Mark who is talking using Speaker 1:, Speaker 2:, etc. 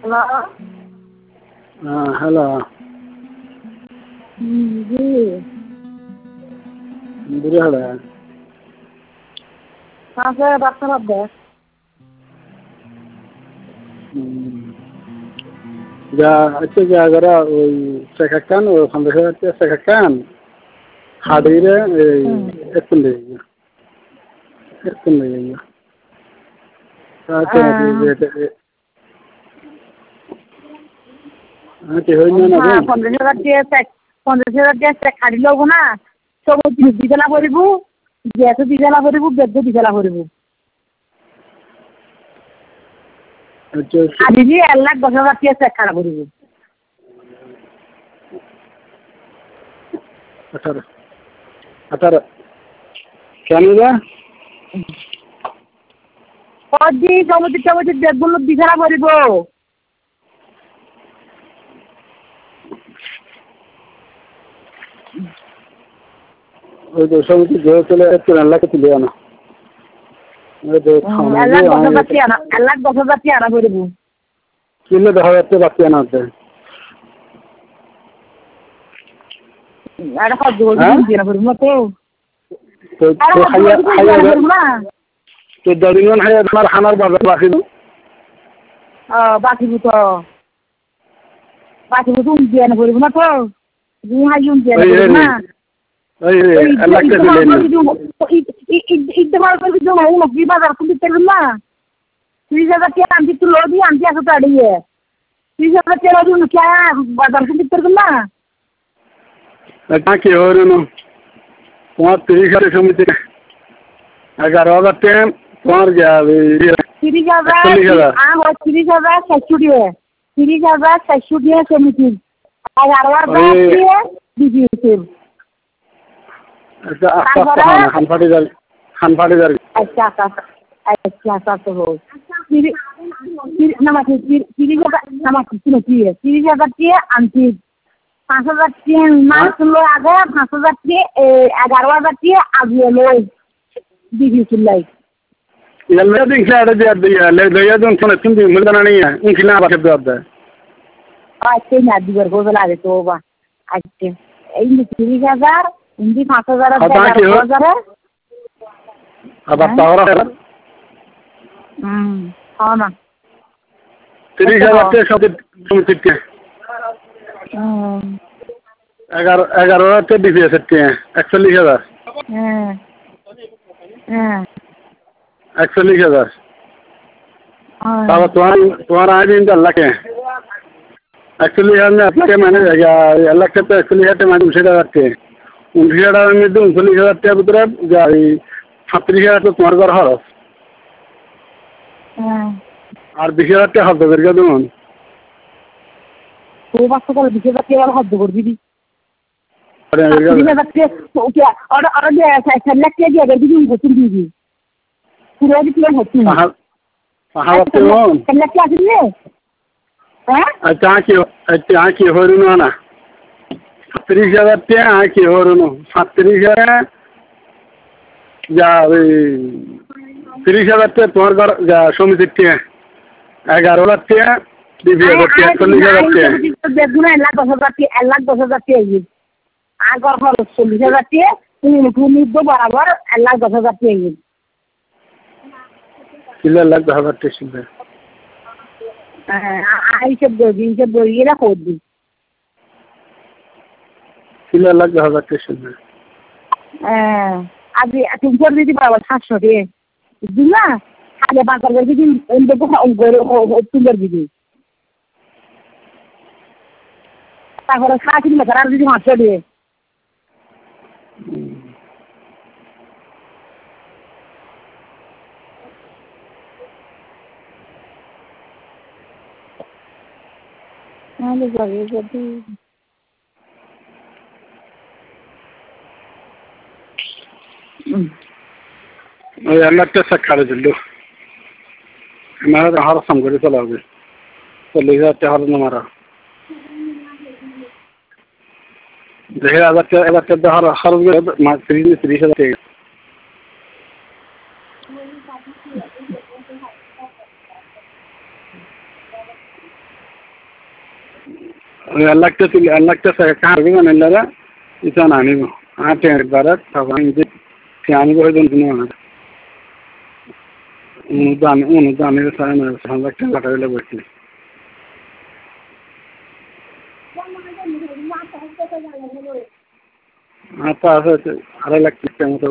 Speaker 1: Hello.
Speaker 2: हाँ hello.
Speaker 1: जी
Speaker 2: बुरा है।
Speaker 1: कहाँ से बात कर रहे हैं?
Speaker 2: Ya itu gara-gara sekarang sampai sekarang hadirnya itu nih. Ada होइना ना
Speaker 1: 15,000 টাকা খাড়ি লব না সব দিবেলা করিব গ্যাস দিবেলা করিব বেদ দিবেলা করিব আদি 1,10,000 টাকা খাড়া করিব
Speaker 2: 18 কেন না
Speaker 1: কদি সমুদ্র বেদগুলো দিবেলা করিব
Speaker 2: ওই তো সমুদ্র জোর চলে যাচ্ছে আল্লাহকে তুলে আনা
Speaker 1: আল্লাহ 10,000 টাকা আনা করিব
Speaker 2: কিলো 10,000 বাকি আনা হচ্ছে
Speaker 1: আরে কত জোর দিয়ে করিব না তো
Speaker 2: তো দরিমান হায়া তোমার খানার বাজার বাকি
Speaker 1: বাকি তো দিয়ে না করিব না তো তুমি হাইম দিয়ে না
Speaker 2: আল্লাহকে তুলে আনা
Speaker 1: ইদ্দামার করে দিও না কি বাজার তুমি তেলুন না 30,000 টাকা আনতি তো লদি আনতি আছে তাড়িয়ে 30,000 টাকা দিন কি বাজার তুমি তেলুন না
Speaker 2: এটা কি হলো না তোমার 30,000 সমিতি 11,000 টাকা তোমার যাবে
Speaker 1: 30,000 আমার 30,400 দিয়ে 30,400 দিয়ে সমিতি 11,000 দিয়ে দিয়েছে
Speaker 2: अच्छा खानफाटी जारी
Speaker 1: अच्छा तो हो 30,000 आनती 5,000 टाका मास लो आगे 5,000 टाका 11,000 टाका आगे लो दीदी चिल्लाई
Speaker 2: ये दिन क्या है ले दया दिन सुन तुम भी मिलना नहीं है उनकी ना बात है
Speaker 1: अच्छा ना दिवर को बला दे तो बा अच्छा ये 30,000 हिंदी 5,000
Speaker 2: अब पावर है
Speaker 1: हाँ ना
Speaker 2: 30,000 के सब समिति के 11,000 के भी दे सकते हैं 41,000 41,000 तब तुम्हारा आज इनका अल्लाह के एक्चुअली हमने अपने मैंने अल्लाह के तो एक्चुअली है मैंने उसे लगाते 29,000 में 39,000 টাকা ভিতরে যাই 37,000 তো তোমার ঘর খরচ আর 20,000 টাকা খরচ করে দেবো
Speaker 1: তো বাচ্চা করে 20,000 টাকা খরচ করে দিবি 20,000 টাকা ওকে আর যে 4 লাখ টাকা দিয়ে দিবি হোটেল দিবি পুরো দিবি হোটেল
Speaker 2: হাওয়া তো
Speaker 1: 4 লাখ টাকা দিবি হ্যাঁ
Speaker 2: আচ্ছা কি হলো না 30,000 টাকা কি হলো না 37,000 যা 30,000 টাকা তোমার ঘর যা সমিতি টাকা 11,000 টাকা দিবি 40,000 টাকা
Speaker 1: বেগুনা 1,10,000 টাকা 1,10,000 টাকা আগর খরচ 40,000 টাকা তুমি তো বরাবর 1,10,000 টাকা
Speaker 2: কিলো 1,10,000 টাকা শুনবে
Speaker 1: হিসেব করবি এরা করবি
Speaker 2: কিলো 1,10,000 টাকা শুনবে
Speaker 1: আজ তুমি করে দিতে পারবো 700 টাকা বুঝলি না আগে বাজার করে দিবি তুলে দিবি তারপরে খাওয়া কিনবে আর যদি 500 দিয়ে
Speaker 2: ওই আল্লাহটা সাক্ষাৎ দিল আমার হার সাম করে চলাবে 40,000 টাকা হার মারা 1,000 টাকা হার খরচ করে 30,000 টাকা ಎಲ್ಲಕ್ಕೆ ಕಾರಿಗೆ ಮನೆಯಲ್ಲಾರ ಈತ ನಾನಿಗೂ ಆ ಟೇಂಬಾರ ತಗೊಂಡು ಫ್ಯಾನಿಗೆ ಹೋಯ್ದು दाने बैठी हाँ तो 1.5 लाख